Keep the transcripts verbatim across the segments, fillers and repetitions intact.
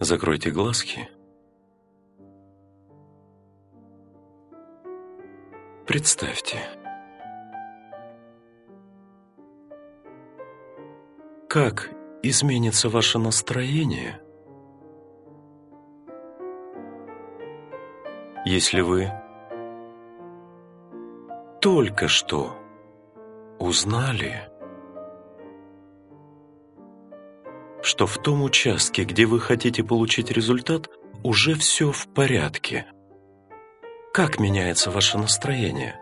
Закройте глазки. Представьте, как изменится ваше настроение, если вы только что узнали, что в том участке, где вы хотите получить результат, уже все в порядке. Как меняется ваше настроение?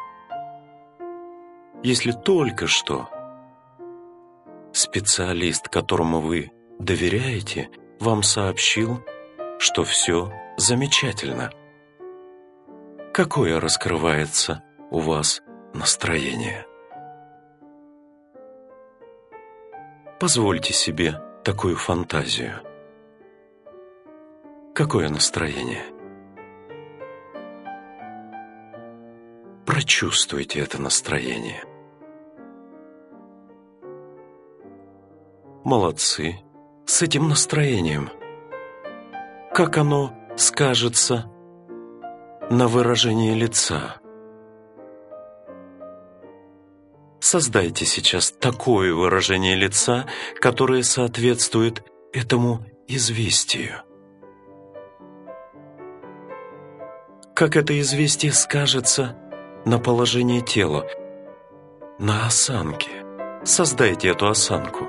Если только что специалист, которому вы доверяете, вам сообщил, что все замечательно. Какое раскрывается у вас настроение? Позвольте себе такую фантазию. Какое настроение? Прочувствуйте это настроение. Молодцы. С этим настроением. Как оно скажется на выражении лица? Создайте сейчас такое выражение лица, которое соответствует этому известию. Как это известие скажется на положении тела, на осанке? Создайте эту осанку.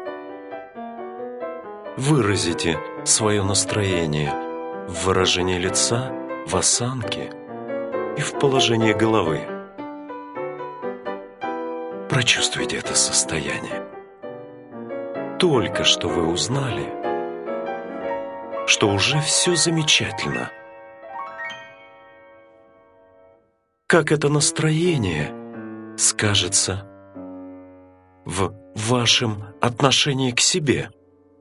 Выразите свое настроение в выражении лица, в осанке и в положении головы. Прочувствуйте это состояние. Только что вы узнали, что уже все замечательно. Как это настроение скажется в вашем отношении к себе?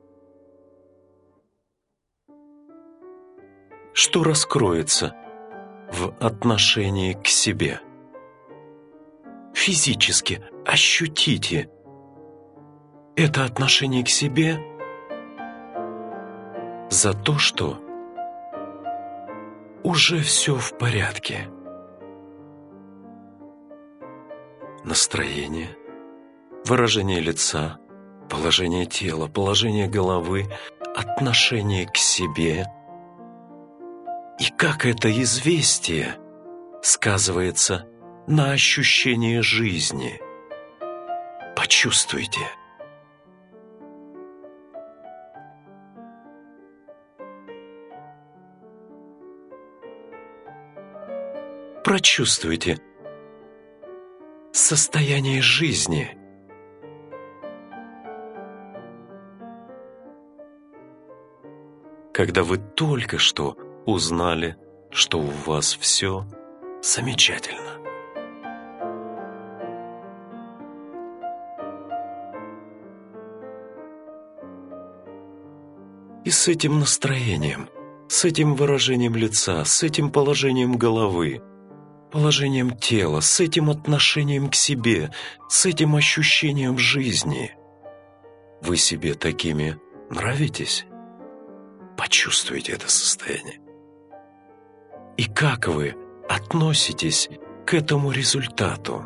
Что раскроется в отношении к себе? Физически ощутите это отношение к себе за то, что уже все в порядке. Настроение, выражение лица, положение тела, положение головы, отношение к себе. И как это известие сказывается на ощущение жизни? Почувствуйте. Прочувствуйте состояние жизни. Когда вы только что узнали, что у вас все замечательно. И с этим настроением, с этим выражением лица, с этим положением головы, положением тела, с этим отношением к себе, с этим ощущением жизни, вы себе такими нравитесь? Почувствуйте это состояние. И как вы относитесь к этому результату?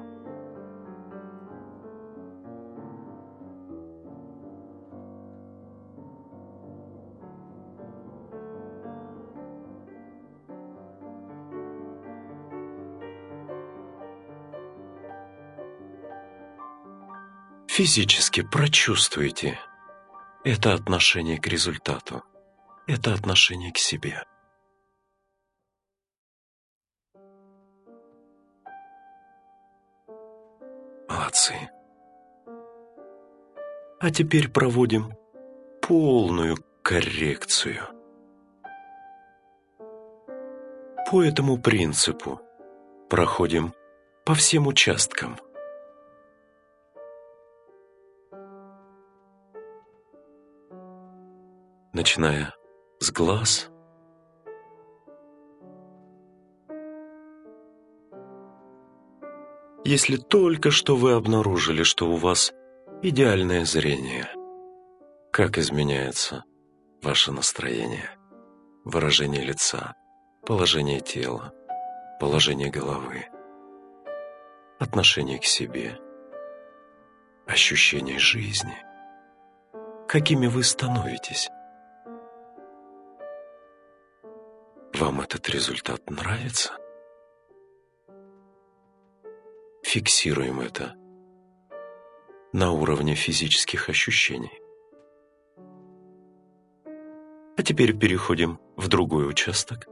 Физически прочувствуйте это отношение к результату, это отношение к себе. Молодцы. А теперь проводим полную коррекцию. По этому принципу проходим по всем участкам. Начиная с глаз, если только что вы обнаружили, что у вас идеальное зрение, как изменяется ваше настроение, выражение лица, положение тела, положение головы, отношение к себе, ощущение жизни. Какими вы становитесь? Вам этот результат нравится? Фиксируем это на уровне физических ощущений. А теперь переходим в другой участок.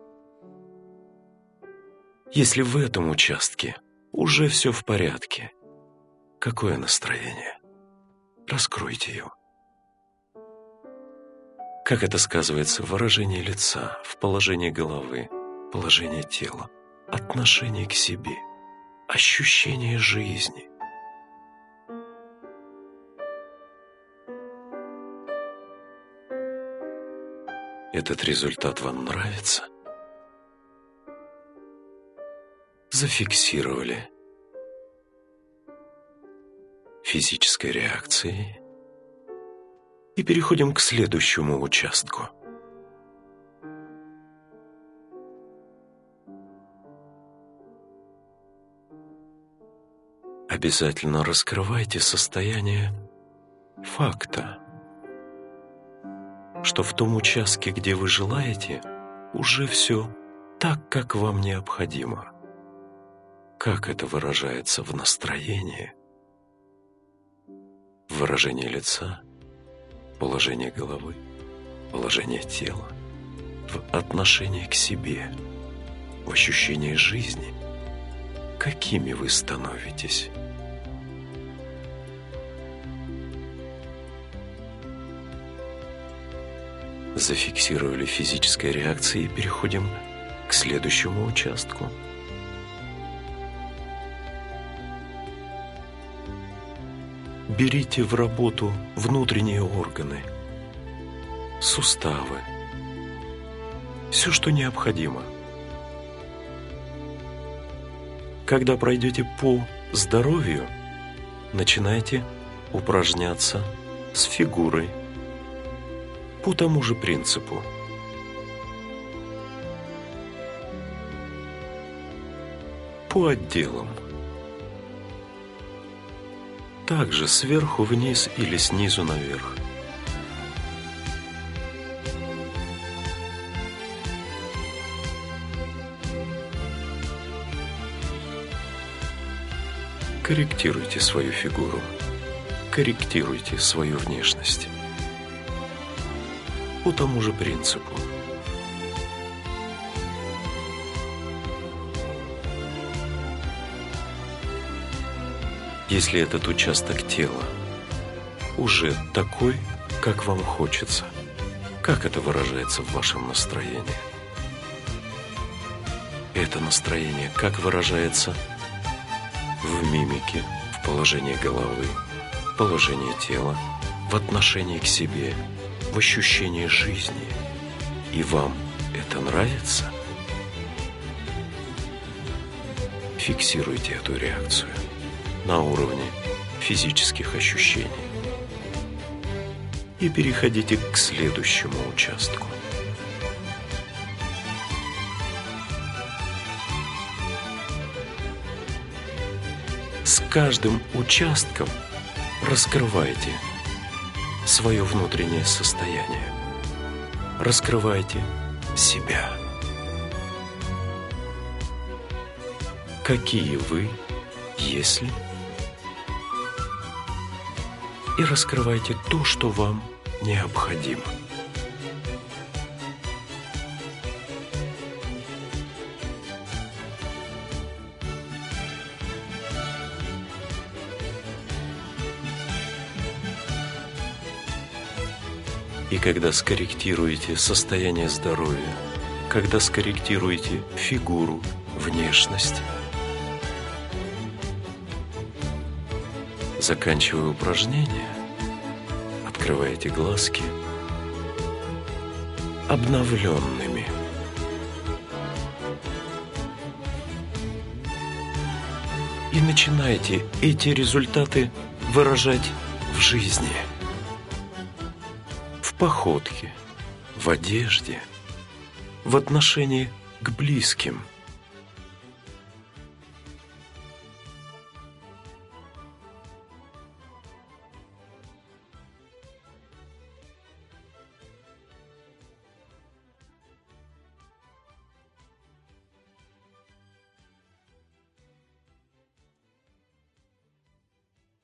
Если в этом участке уже все в порядке, какое настроение? Раскройте его. Как это сказывается в выражении лица, в положении головы, положении тела, отношении к себе, ощущение жизни? Этот результат вам нравится? Зафиксировали физической реакцией и переходим к следующему участку. Обязательно раскрывайте состояние факта, что в том участке, где вы желаете, уже все так, как вам необходимо. Как это выражается в настроении, в выражении лица, положении головы, положении тела, в отношении к себе, в ощущении жизни. Какими вы становитесь? Зафиксировали физической реакцией и переходим к следующему участку. Берите в работу внутренние органы, суставы, все, что необходимо. Когда пройдете по здоровью, начинайте упражняться с фигурой по тому же принципу. По отделам. Также сверху вниз или снизу наверх. Корректируйте свою фигуру, корректируйте свою внешность. По тому же принципу. Если этот участок тела уже такой, как вам хочется, как это выражается в вашем настроении? Это настроение как выражается в мимике, в положении головы, в положении тела, в отношении к себе, в ощущении жизни. И вам это нравится? Фиксируйте эту реакцию на уровне физических ощущений и переходите к следующему участку. С каждым участком раскрывайте свое внутреннее состояние. Раскрывайте себя. Какие вы, если... И раскрывайте то, что вам необходимо. И когда скорректируете состояние здоровья, когда скорректируете фигуру, внешность, заканчивая упражнение, открываете глазки обновленными. И начинаете эти результаты выражать в жизни. В походке, в одежде, в отношении к близким.